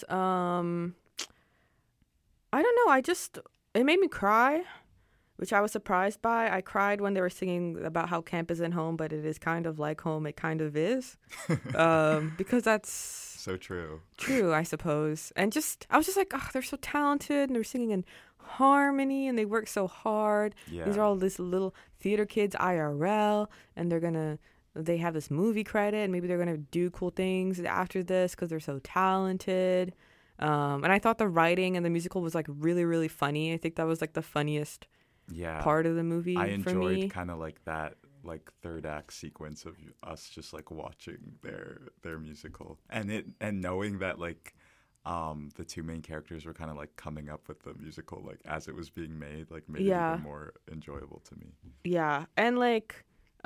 I don't know. It made me cry, which I was surprised by. I cried when they were singing about how camp isn't home, but it is kind of like home. It kind of is. Because that's so true. True, I suppose. And I was just like, oh, they're so talented, and they're singing in harmony, and they work so hard. Yeah. These are all these little theater kids IRL, and they have this movie credit, and maybe they're going to do cool things after this because they're so talented. And I thought the writing and the musical was like really, really funny. I think that was like the funniest part of the movie for me. I enjoyed kind of like that like third act sequence of us just like watching their musical and knowing that like the two main characters were kind of like coming up with the musical like as it was being made, like made it even more enjoyable to me. Yeah. And like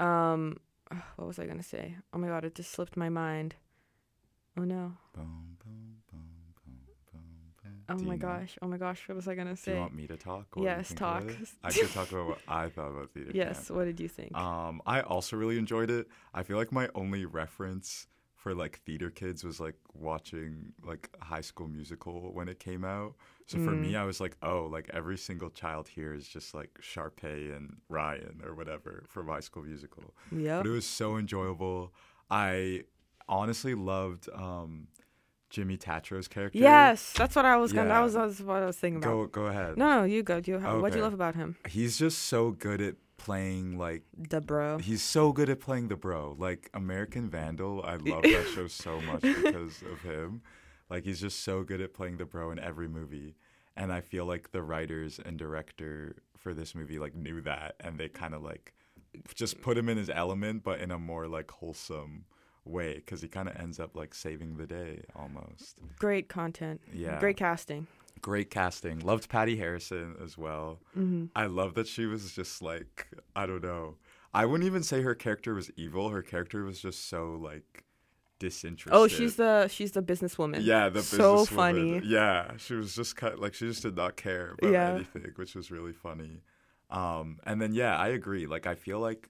what was I gonna say? Oh my god, it just slipped my mind. Oh no. Boom, boom, boom, boom, boom, boom. Oh my gosh, what was I gonna say? Do you want me to talk? Yes, talk. I could talk about what I thought about Theater Camp. Yes, what did you think? I also really enjoyed it. I feel like my only reference for like theater kids was like watching like High School Musical when it came out. So for me, I was like, oh, like every single child here is just like Sharpay and Ryan or whatever from High School Musical. Yeah. But it was so enjoyable. I honestly loved Jimmy Tatro's character. Yes, that's what I was gonna. That was what I was thinking about. Go ahead. No, you go. What do you love about him? He's just so good at playing like the bro. He's so good at playing the bro. Like American Vandal, I love that show so much because of him. Like he's just so good at playing the bro in every movie. And I feel like the writers and director for this movie like knew that, and they kind of like just put him in his element, but in a more like wholesome way, because he kind of ends up like saving the day almost. Great content. Yeah. Great casting. Great casting. Loved Patty Harrison as well. Mm-hmm. I love that she was just like, I don't know. I wouldn't even say her character was evil. Her character was just so like disinterested. Oh, she's the businesswoman. Yeah, the so businesswoman. funny. Yeah, she was just she just did not care about anything, which was really funny. And then I agree. Like, I feel like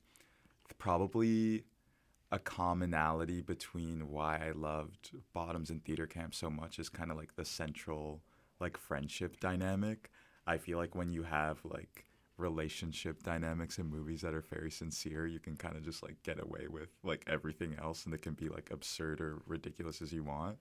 probably a commonality between why I loved Bottoms and Theater Camp so much is kind of like the central like friendship dynamic. I feel like when you have like relationship dynamics in movies that are very sincere, you can kind of just like get away with like everything else, and it can be like absurd or ridiculous as you want.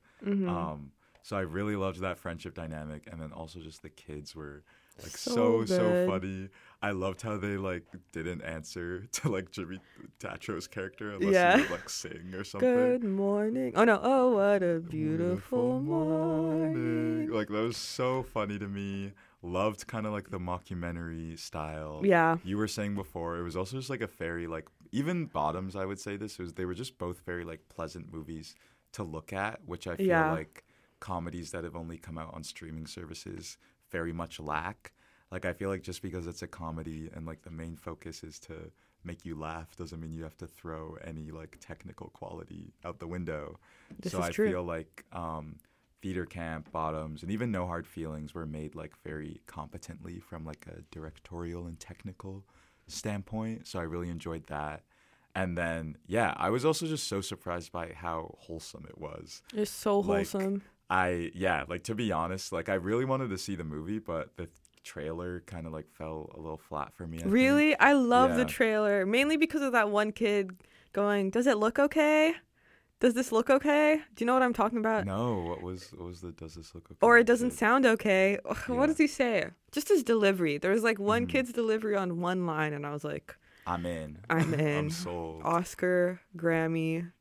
So I really loved that friendship dynamic, and then also just the kids were like so funny. I loved how they like didn't answer to like Jimmy Tatro's character unless he would like sing or something. Good morning. Oh no. Oh, what a beautiful morning. Like, that was so funny to me. Loved kind of like the mockumentary style. Yeah. You were saying before, it was also just like a very like, even Bottoms, I would say they were just both very like pleasant movies to look at, which I feel like comedies that have only come out on streaming services very much lack. Like, I feel like just because it's a comedy and like the main focus is to make you laugh doesn't mean you have to throw any like technical quality out the window. So I feel like Theater Camp, Bottoms, and even No Hard Feelings were made like very competently from like a directorial and technical standpoint. So I really enjoyed that. And then, I was also just so surprised by how wholesome it was. It's so wholesome. Like, to be honest, like, I really wanted to see the movie, but the trailer kind of like fell a little flat for me. I love the trailer, mainly because of that one kid going, "Does it look okay? Does this look okay?" Do you know what I'm talking about? No, what was the "Does this look okay"? Or "It doesn't sound okay." What does he say? Just his delivery. There was like one kid's delivery on one line, and I was like, I'm in. I'm sold. Oscar, Grammy,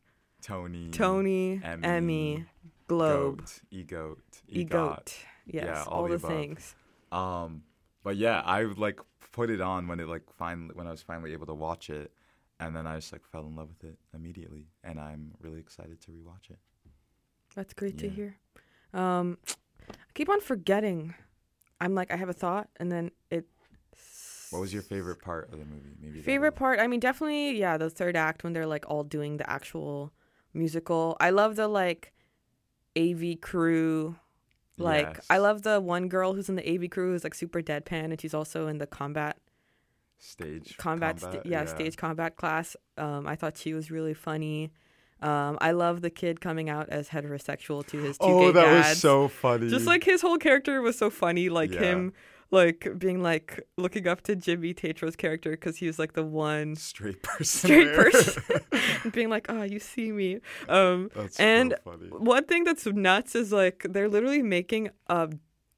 Tony, Emmy, Globe, EGOT. Yes, all the things. But I would like put it on when it like when I was finally able to watch it, and then I just like fell in love with it immediately, and I'm really excited to rewatch it. That's great to hear. I keep on forgetting. I'm like, I have a thought, and then it. What was your favorite part of the movie? Maybe favorite part? I mean, definitely, the third act when they're like all doing the actual musical. I love the like AV crew. Like, I love the one girl who's in the AV crew who's like super deadpan, and she's also in the stage combat class. I thought she was really funny. I love the kid coming out as heterosexual to his two gay dads. Oh, that was so funny. Just like his whole character was so funny. Like him, like being like looking up to Jimmy Tatro's character because he was like the one straight person, and being like, "Oh, you see me." That's so funny. One thing that's nuts is like they're literally making a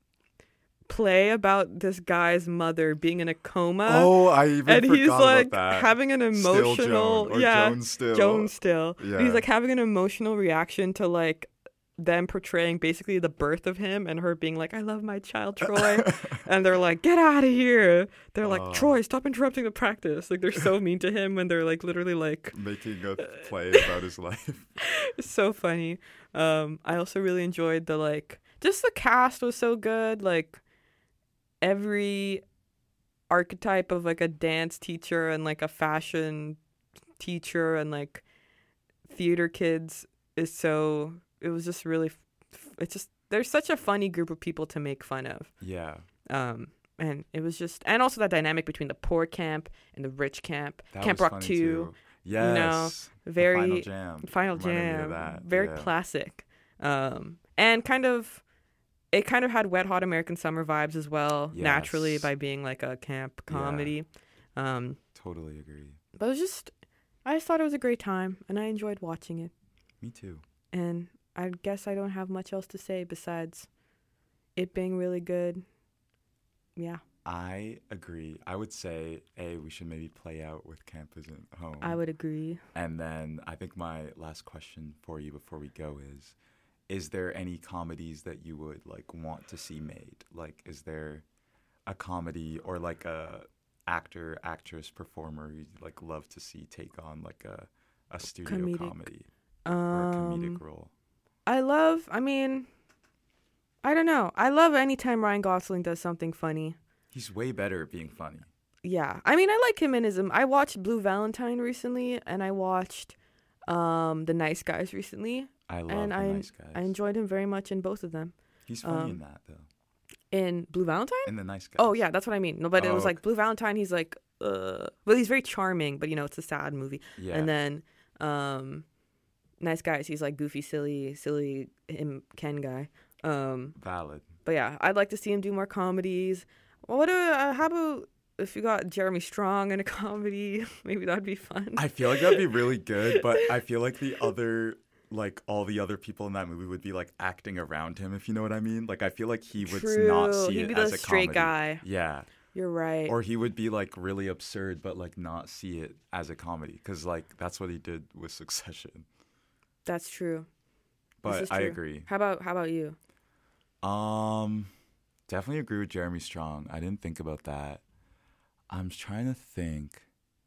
play about this guy's mother being in a coma. Oh, I even and forgot he's like about that. having an emotional, Joan Still. Yeah. He's like having an emotional reaction to like them portraying basically the birth of him and her being like, "I love my child, Troy," and they're like, "Get out of here!" They're like, "Troy, stop interrupting the practice!" Like they're so mean to him when they're like literally like making a play about his life. It's so funny. I also really enjoyed the like just the cast was so good. Like every archetype of like a dance teacher and like a fashion teacher and like theater kids is so. It was just really, it's just, there's such a funny group of people to make fun of. Yeah. And it was just, and also that dynamic between the poor camp and the rich camp. That Camp was Rock funny 2. Too. Yes. Very, Final Jam. Very classic. And kind of, it kind of had Wet Hot American Summer vibes as well, naturally, by being like a camp comedy. Totally agree. But it was just, I just thought it was a great time, and I enjoyed watching it. Me too. And I guess I don't have much else to say besides it being really good. Yeah. I agree. I would say, we should maybe play out with Camp Isn't Home. I would agree. And then I think my last question for you before we go is there any comedies that you would like want to see made? Like, is there a comedy or like a actor, actress, performer you'd like love to see take on like a studio comedy or a comedic role? I don't know. I love anytime Ryan Gosling does something funny. He's way better at being funny. Yeah. I mean, I like him in his... I watched Blue Valentine recently, and I watched The Nice Guys recently. I love and The Nice Guys. I enjoyed him very much in both of them. He's funny in that, though. In Blue Valentine? In The Nice Guys. Oh, yeah, that's what I mean. No, but it was Oh. like Blue Valentine, he's like, well, he's very charming, but, it's a sad movie. Yeah. And then Nice Guys, he's like goofy, silly Ken guy. Valid. But yeah, I'd like to see him do more comedies. Well, how about if you got Jeremy Strong in a comedy? Maybe that'd be fun. I feel like that'd be really good, but I feel like all the other people in that movie would be like acting around him, if you know what I mean. Like I feel like he would not see He'd it be as the a straight comedy. guy. Yeah. You're right. Or he would be like really absurd, but like not see it as a comedy, because like that's what he did with Succession. That's true. But I true. agree. How about you? Definitely agree with Jeremy Strong. I didn't think about that. I'm trying to think.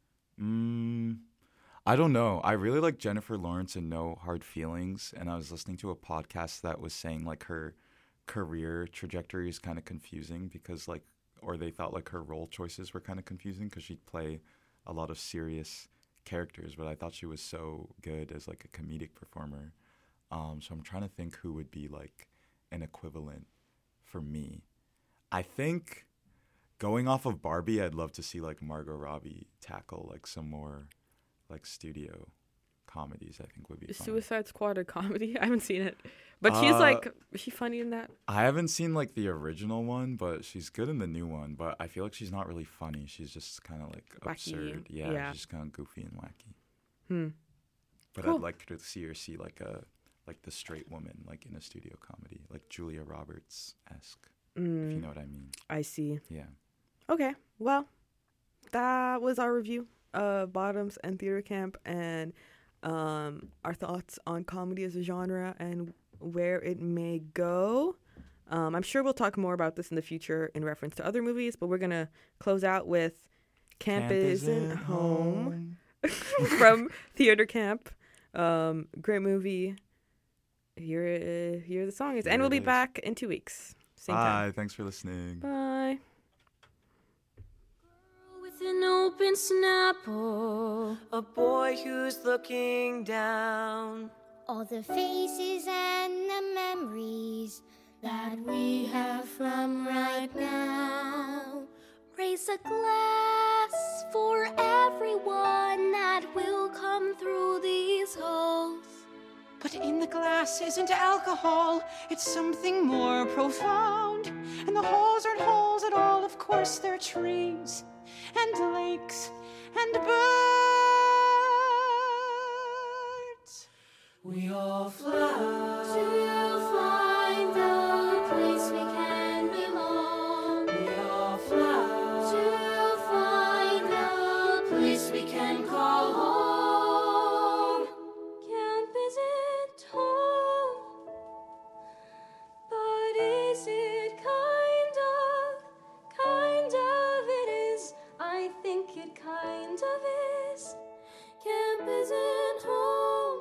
I don't know. I really like Jennifer Lawrence in No Hard Feelings, and I was listening to a podcast that was saying like her career trajectory is kind of confusing because or they thought like her role choices were kind of confusing because she'd play a lot of serious characters, but I thought she was so good as like a comedic performer. So I'm trying to think who would be like an equivalent for me. I think going off of Barbie, I'd love to see like Margot Robbie tackle like some more like studio comedies. I think would be fun. Suicide Squad, a comedy? I haven't seen it, but is she funny in that? I haven't seen like the original one, but she's good in the new one. But I feel like she's not really funny. She's just kind of like Wacky. absurd. Yeah, she's kind of goofy and wacky. But Cool. I'd like to see her see like the straight woman like in a studio comedy, like Julia Roberts-esque, if you know what I mean. I see. Yeah. Okay, well, that was our review of Bottoms and Theater Camp, and our thoughts on comedy as a genre and where it may go. I'm sure we'll talk more about this in the future in reference to other movies, but we're going to close out with Camp Isn't Home from Theater Camp. Great movie. Here the song is. And we'll be back in 2 weeks. Same time. Bye. Thanks for listening. Bye. With an open Snapple, a boy who's looking down. All the faces and the memories that we have from right now. Raise a glass for everyone that will come through these halls. But in the glass isn't alcohol, it's something more profound. And the holes aren't holes at all, of course they're trees and lakes and birds. We all fly to find the place we can belong. We all fly to find the place we can call home. Camp isn't home, but is it kind of it is. I think it kind of is. Camp isn't home,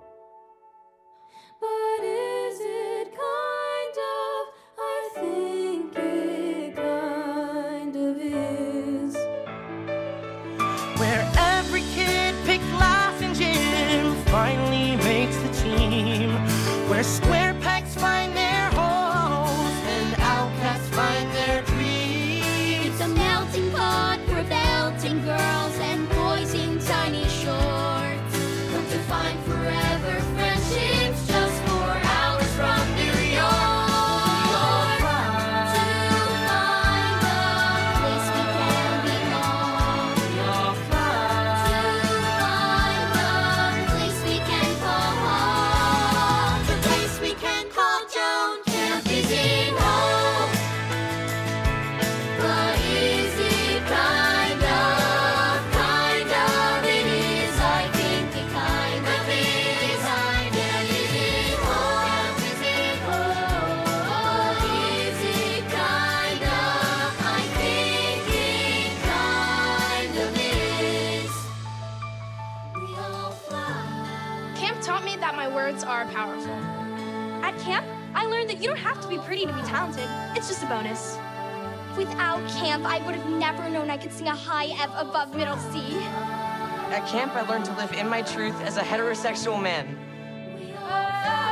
but is it kind of? I think it kind of is. Where every kid picked last in gym finally makes the team. Where square pegs find their holes and outcasts find their dreams. It's a melting pot for belting girls and boys in tiny shorts. Come to find forever friendships just 4 hours from New York. To find the place we can belong. To find the place we can call home. The place we can call Joan. Camp isn't home, but is it kind of it is. I think it kind of is. Camp isn't home, is it home? Is it kind of? I think it kind of is. We all fly. Camp taught me that my words are powerful. At camp, I learned that you don't have to be pretty to be talented. It's just a bonus. Without camp, I would have never known I could sing a high F above middle C. At camp, I learned to live in my truth as a heterosexual man.